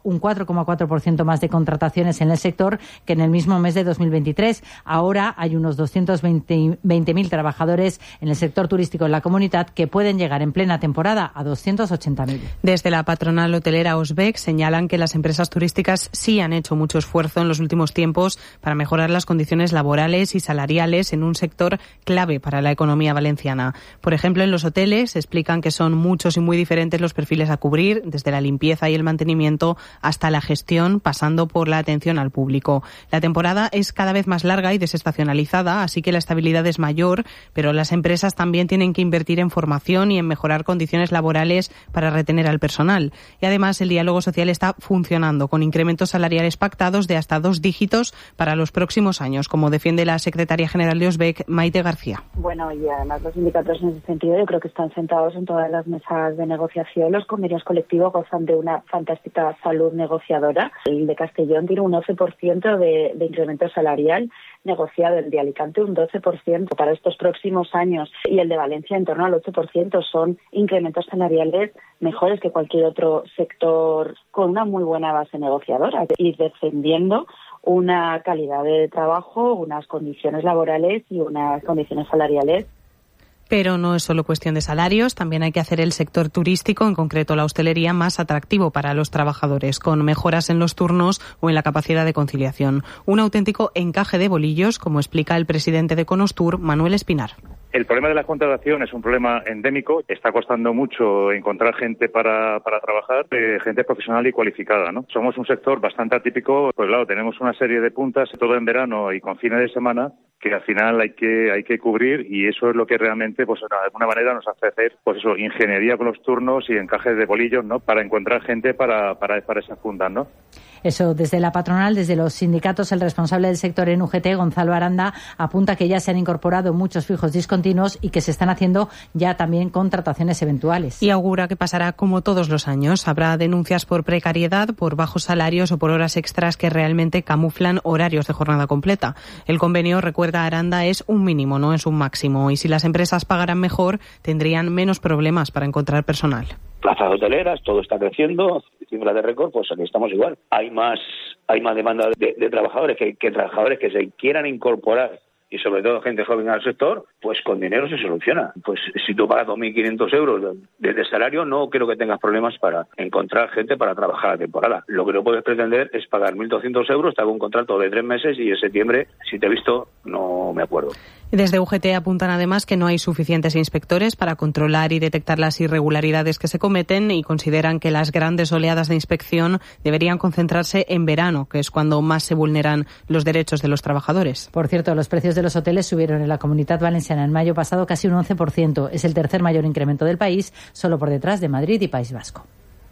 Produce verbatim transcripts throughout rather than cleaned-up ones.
un cuatro coma cuatro por ciento más de contrataciones en el sector que en el mismo mes de dos mil veintitrés. Ahora hay unos doscientos veinte mil trabajadores en el sector turístico en la comunidad que pueden llegar en plena temporada a doscientos ochenta mil. Desde la patronal hotelera Osbec señalan que las empresas turísticas sí han hecho mucho esfuerzo en los últimos tiempos para mejorar las condiciones laborales y salariales en un sector clave para la economía valenciana. Por ejemplo, en los hoteles explican que son muchos y muy diferentes los perfiles a cubrir, desde la limpieza y el mantenimiento hasta la gestión, pasando por la atención al público. La temporada es cada vez más larga y desestacionalizada, así que la estabilidad es mayor, pero las empresas también tienen que invertir en formación y en mejorar condiciones laborales para retener al personal. Y además el diálogo social está funcionando, con incrementos salariales pactados de hasta dos dígitos para los próximos años, como defiende la secretaria general de Osbec, Maite García. Bueno, y además los sindicatos en ese sentido yo creo que están sentados en todas las mesas de negociación. Los convenios colectivos gozan de una fantástica salud negociadora. El de Castellón tiene un once por ciento de, de incremento salarial negociado, el de Alicante un doce por ciento para estos próximos años y el de Valencia en torno al ocho por ciento. Son incrementos salariales mejores que cualquier otro sector con una muy buena base negociadora y defendiendo una calidad de trabajo, unas condiciones laborales y unas condiciones salariales. Pero no es solo cuestión de salarios, también hay que hacer el sector turístico, en concreto la hostelería, más atractivo para los trabajadores, con mejoras en los turnos o en la capacidad de conciliación. Un auténtico encaje de bolillos, como explica el presidente de Conostur, Manuel Espinar. El problema de la contratación es un problema endémico. Está costando mucho encontrar gente para, para trabajar, eh, gente profesional y cualificada, ¿no? Somos un sector bastante atípico. Pues claro, tenemos una serie de puntas, todo en verano y con fines de semana, que al final hay que hay que cubrir, y eso es lo que realmente, pues de alguna manera nos hace hacer, pues eso, ingeniería con los turnos y encajes de bolillos, ¿no? Para encontrar gente para para, para esas puntas, ¿no? Eso, desde la patronal, desde los sindicatos, el responsable del sector en U G T, Gonzalo Aranda, apunta que ya se han incorporado muchos fijos discontinuos y que se están haciendo ya también contrataciones eventuales. Y augura que pasará como todos los años. Habrá denuncias por precariedad, por bajos salarios o por horas extras que realmente camuflan horarios de jornada completa. El convenio, recuerda Aranda, es un mínimo, no es un máximo. Y si las empresas pagaran mejor, tendrían menos problemas para encontrar personal. Plazas hoteleras, todo está creciendo, cifras de récord, pues aquí estamos igual. Hay más hay más demanda de, de trabajadores que, que trabajadores que se quieran incorporar, y sobre todo gente joven al sector, pues con dinero se soluciona. Pues si tú pagas dos mil quinientos euros de, de salario, no creo que tengas problemas para encontrar gente para trabajar la temporada. Lo que no puedes pretender es pagar mil doscientos euros, te hago un contrato de tres meses y en septiembre, si te he visto, no me acuerdo. Desde U G T apuntan además que no hay suficientes inspectores para controlar y detectar las irregularidades que se cometen, y consideran que las grandes oleadas de inspección deberían concentrarse en verano, que es cuando más se vulneran los derechos de los trabajadores. Por cierto, los precios de los hoteles subieron en la Comunidad Valenciana en mayo pasado casi un once por ciento. Es el tercer mayor incremento del país, solo por detrás de Madrid y País Vasco.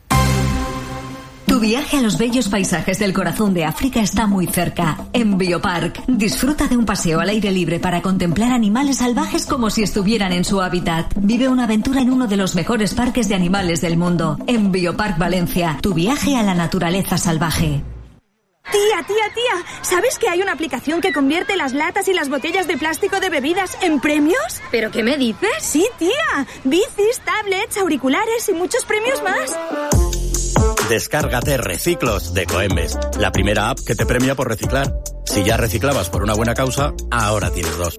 Tu viaje a los bellos paisajes del corazón de África está muy cerca. En Biopark, disfruta de un paseo al aire libre para contemplar animales salvajes como si estuvieran en su hábitat. Vive una aventura en uno de los mejores parques de animales del mundo. En Biopark Valencia, tu viaje a la naturaleza salvaje. Tía, tía, tía, ¿sabes que hay una aplicación que convierte las latas y las botellas de plástico de bebidas en premios? ¿Pero qué me dices? Sí, tía, bicis, tablets, auriculares y muchos premios más. Descárgate Reciclos de Coembes, la primera app que te premia por reciclar. Si ya reciclabas por una buena causa, ahora tienes dos.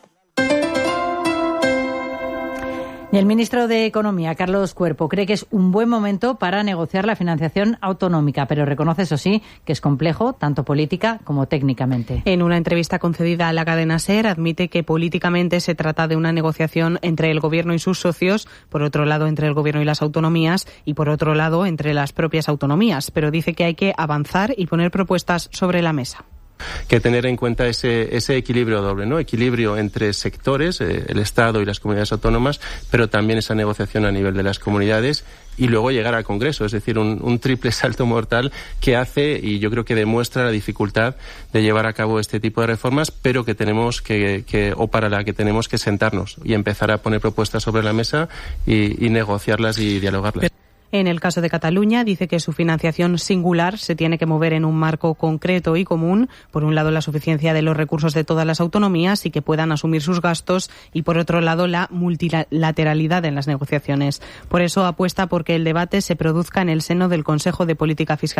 Y el ministro de Economía, Carlos Cuerpo, cree que es un buen momento para negociar la financiación autonómica, pero reconoce, eso sí, que es complejo, tanto política como técnicamente. En una entrevista concedida a la cadena SER, admite que políticamente se trata de una negociación entre el Gobierno y sus socios, por otro lado entre el Gobierno y las autonomías, y por otro lado entre las propias autonomías, pero dice que hay que avanzar y poner propuestas sobre la mesa. Que tener en cuenta ese, ese equilibrio doble, ¿no? Equilibrio entre sectores, eh, el Estado y las comunidades autónomas, pero también esa negociación a nivel de las comunidades, y luego llegar al Congreso, es decir, un, un triple salto mortal que hace, y yo creo que demuestra la dificultad de llevar a cabo este tipo de reformas, pero que tenemos que, que o para la que tenemos que sentarnos y empezar a poner propuestas sobre la mesa y, y negociarlas y dialogarlas. En el caso de Cataluña, dice que su financiación singular se tiene que mover en un marco concreto y común. Por un lado, la suficiencia de los recursos de todas las autonomías y que puedan asumir sus gastos, y por otro lado, la multilateralidad en las negociaciones. Por eso apuesta por que el debate se produzca en el seno del Consejo de Política Fiscal